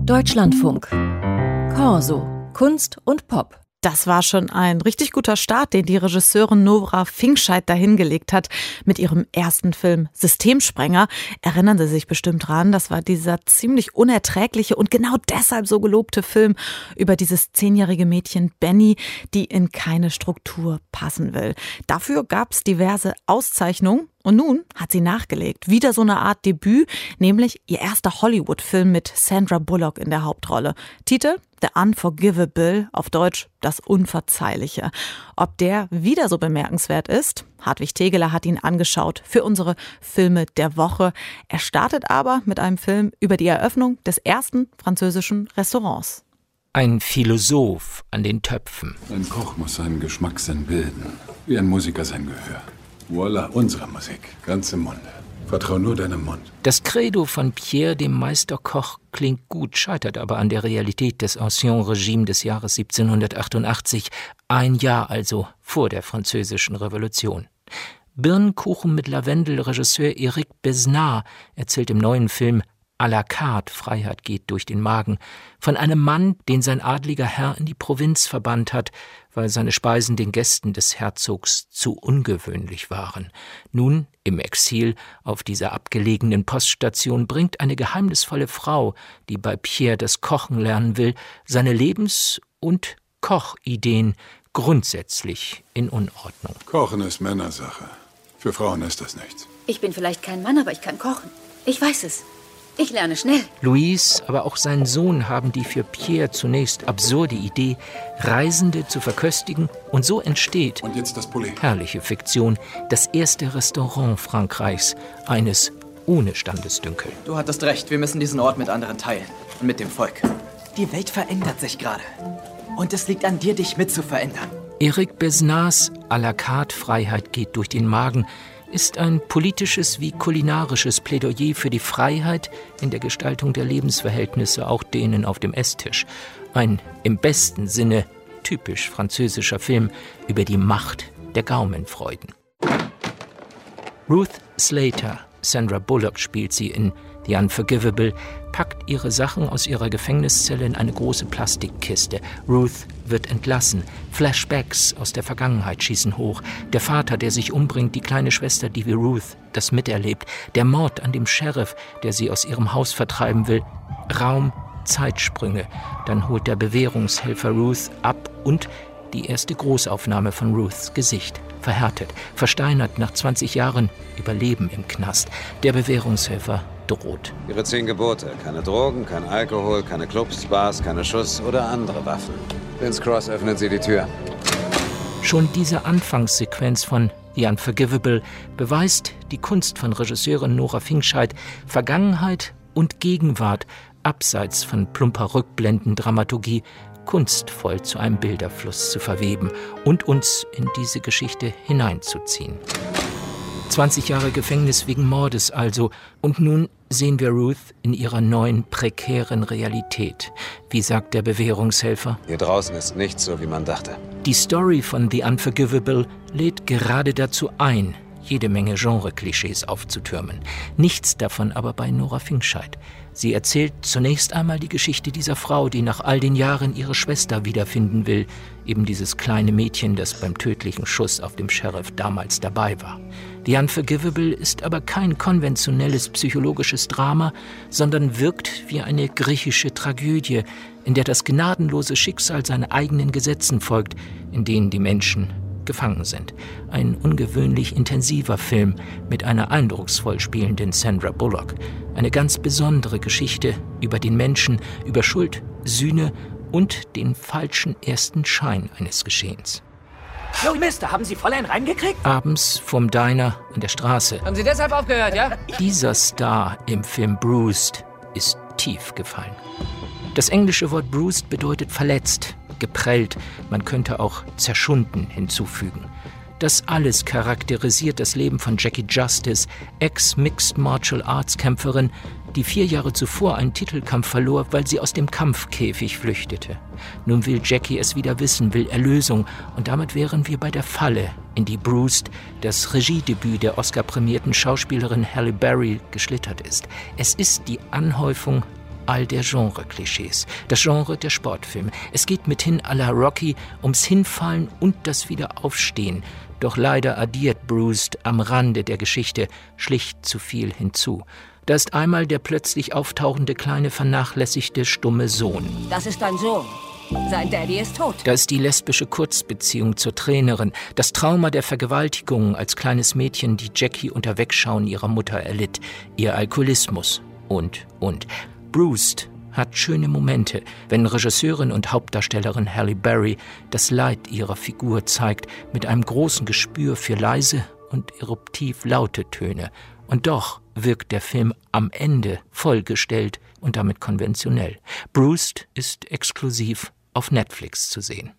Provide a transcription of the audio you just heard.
Deutschlandfunk. Corso. Kunst und Pop. Das war schon ein richtig guter Start, den die Regisseurin Nora Finkscheid dahingelegt hat mit ihrem ersten Film Systemsprenger. Erinnern Sie sich bestimmt dran, das war dieser ziemlich unerträgliche und genau deshalb so gelobte Film über dieses 10-jährige Mädchen Benny, die in keine Struktur passen will. Dafür gab es diverse Auszeichnungen. Und nun hat sie nachgelegt. Wieder so eine Art Debüt, nämlich ihr erster Hollywood-Film mit Sandra Bullock in der Hauptrolle. Titel: The Unforgivable, auf Deutsch Das Unverzeihliche. Ob der wieder so bemerkenswert ist? Hartwig Tegeler hat ihn angeschaut für unsere Filme der Woche. Er startet aber mit einem Film über die Eröffnung des ersten französischen Restaurants. Ein Philosoph an den Töpfen. Ein Koch muss seinen Geschmackssinn bilden, wie ein Musiker sein Gehör. Voila, unsere Musik, ganz im Munde. Vertrau nur deinem Mund. Das Credo von Pierre, dem Meisterkoch, klingt gut, scheitert aber an der Realität des Ancien-Regime des Jahres 1788, ein Jahr also vor der Französischen Revolution. Birnenkuchen mit Lavendel-Regisseur Eric Besnard erzählt im neuen Film à la carte, Freiheit geht durch den Magen, von einem Mann, den sein adliger Herr in die Provinz verbannt hat, weil seine Speisen den Gästen des Herzogs zu ungewöhnlich waren. Nun, im Exil auf dieser abgelegenen Poststation, bringt eine geheimnisvolle Frau, die bei Pierre das Kochen lernen will, seine Lebens- und Kochideen grundsätzlich in Unordnung. Kochen ist Männersache. Für Frauen ist das nichts. Ich bin vielleicht kein Mann, aber ich kann kochen. Ich weiß es. Ich lerne schnell. Louise, aber auch sein Sohn haben die für Pierre zunächst absurde Idee, Reisende zu verköstigen, und so entsteht, und jetzt das Poulet. Herrliche Fiktion, das erste Restaurant Frankreichs, eines ohne Standesdünkel. Du hattest recht, wir müssen diesen Ort mit anderen teilen und mit dem Volk. Die Welt verändert sich gerade und es liegt an dir, dich mit zu verändern. Eric Besnards à la carte, Freiheit geht durch den Magen, ist ein politisches wie kulinarisches Plädoyer für die Freiheit in der Gestaltung der Lebensverhältnisse, auch denen auf dem Esstisch. Ein im besten Sinne typisch französischer Film über die Macht der Gaumenfreuden. Ruth Slater, Sandra Bullock spielt sie in The Unforgivable, packt ihre Sachen aus ihrer Gefängniszelle in eine große Plastikkiste. Ruth wird entlassen. Flashbacks aus der Vergangenheit schießen hoch. Der Vater, der sich umbringt, die kleine Schwester, die wie Ruth das miterlebt. Der Mord an dem Sheriff, der sie aus ihrem Haus vertreiben will. Raum, Zeitsprünge. Dann holt der Bewährungshelfer Ruth ab und die erste Großaufnahme von Ruths Gesicht. Verhärtet, versteinert nach 20 Jahren Überleben im Knast. Der Bewährungshelfer droht. Ihre 10 Gebote. Keine Drogen, kein Alkohol, keine Clubs, Bars, keine Schuss oder andere Waffen. Vince Cross, öffnen Sie die Tür. Schon diese Anfangssequenz von The Unforgivable beweist die Kunst von Regisseurin Nora Finkscheid, Vergangenheit und Gegenwart abseits von plumper Rückblenden-Dramaturgie kunstvoll zu einem Bilderfluss zu verweben und uns in diese Geschichte hineinzuziehen. 20 Jahre Gefängnis wegen Mordes also. Und nun sehen wir Ruth in ihrer neuen, prekären Realität. Wie sagt der Bewährungshelfer? Hier draußen ist nichts so, wie man dachte. Die Story von The Unforgivable lädt gerade dazu ein, jede Menge Genre-Klischees aufzutürmen. Nichts davon aber bei Nora Finkscheid. Sie erzählt zunächst einmal die Geschichte dieser Frau, die nach all den Jahren ihre Schwester wiederfinden will. Eben dieses kleine Mädchen, das beim tödlichen Schuss auf dem Sheriff damals dabei war. The Unforgivable ist aber kein konventionelles psychologisches Drama, sondern wirkt wie eine griechische Tragödie, in der das gnadenlose Schicksal seinen eigenen Gesetzen folgt, in denen die Menschen gefangen sind. Ein ungewöhnlich intensiver Film mit einer eindrucksvoll spielenden Sandra Bullock. Eine ganz besondere Geschichte über den Menschen, über Schuld, Sühne und den falschen ersten Schein eines Geschehens. Jo, Mister, haben Sie Fräulein reingekriegt? Abends vorm Diner an der Straße. Haben Sie deshalb aufgehört, ja? Dieser Star im Film Bruised ist tief gefallen. Das englische Wort bruised bedeutet verletzt, geprellt, man könnte auch zerschunden hinzufügen. Das alles charakterisiert das Leben von Jackie Justice, Ex-Mixed Martial Arts Kämpferin, die 4 Jahre zuvor einen Titelkampf verlor, weil sie aus dem Kampfkäfig flüchtete. Nun will Jackie es wieder wissen, will Erlösung, und damit wären wir bei der Falle, in die Bruised, das Regiedebüt der Oscar-prämierten Schauspielerin Halle Berry, geschlittert ist. Es ist die Anhäufung all der Genre-Klischees. Das Genre der Sportfilme. Es geht mithin à la Rocky ums Hinfallen und das Wiederaufstehen. Doch leider addiert Bruce am Rande der Geschichte schlicht zu viel hinzu. Da ist einmal der plötzlich auftauchende kleine vernachlässigte stumme Sohn. Das ist dein Sohn. Sein Daddy ist tot. Da ist die lesbische Kurzbeziehung zur Trainerin, das Trauma der Vergewaltigung als kleines Mädchen, die Jackie unter Wegschauen ihrer Mutter erlitt, ihr Alkoholismus und. Bruce hat schöne Momente, wenn Regisseurin und Hauptdarstellerin Halle Berry das Leid ihrer Figur zeigt, mit einem großen Gespür für leise und eruptiv laute Töne. Und doch wirkt der Film am Ende vollgestellt und damit konventionell. Bruce ist exklusiv auf Netflix zu sehen.